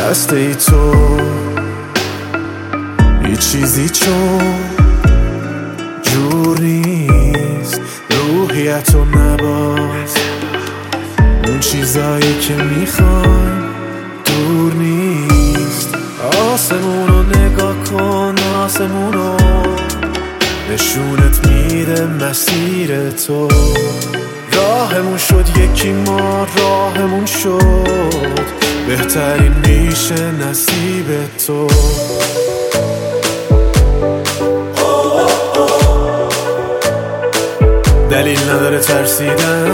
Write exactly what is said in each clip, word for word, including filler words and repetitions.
بسته ای تو هیچ چیزی چون جور نیست، روحیتو نباز، اون چیزایی که میخوایم دور نیست. آسمونو نگاه کن، آسمونو نشونت میده مسیر تو. راهمون شد یکی، ما راهمون شد بهترین میشه نصیب تو. دلیل نداره ترسیدن،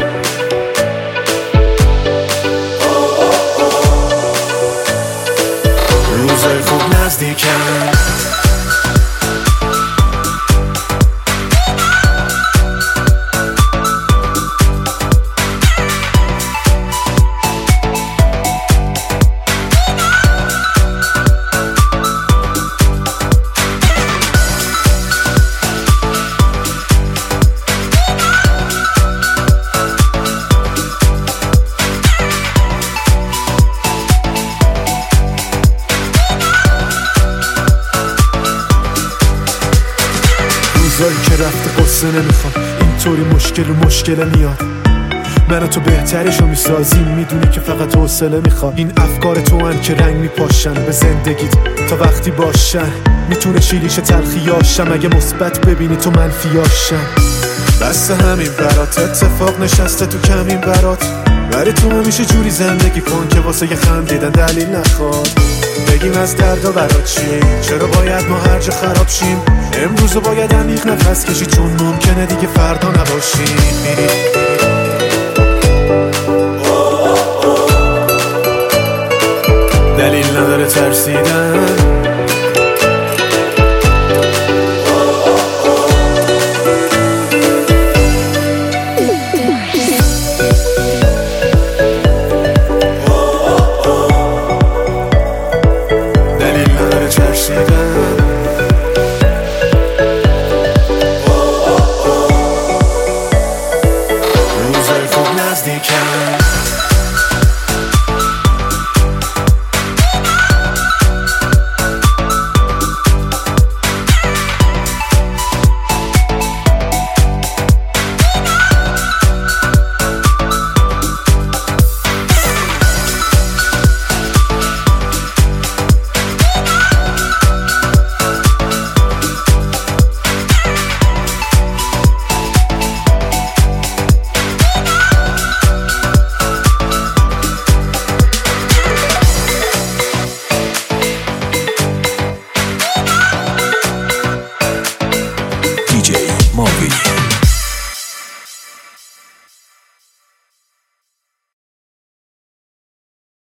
روزای خوب نزدیکن. روزایی که رفته قصه نمیخوام، اینطوری مشکل و مشکل میاد. من و تو بهترشو میسازیم، میدونی که فقط حوصله میخواد. این افکار تو هن که رنگ میپاشن به زندگیت تا وقتی باشن. میتونه شیریش تلخیاشم اگه مثبت ببینی تو منفیاشم. بس همین برات اتفاق نشسته تو کمین برات، ولی تو همیشه جوری زندگی کن که واسه یه خندیدن دلیل نخواد. بگیم از دردا برات چیم، چرا باید ما هر جا خراب شیم. امروزو باید عمیق نفس کشی چون ممکنه دیگه فردا نباشیم. دلیل نداره ترسیدن، دلیل نداره ترسیدن. روزای خوب نزدیکن.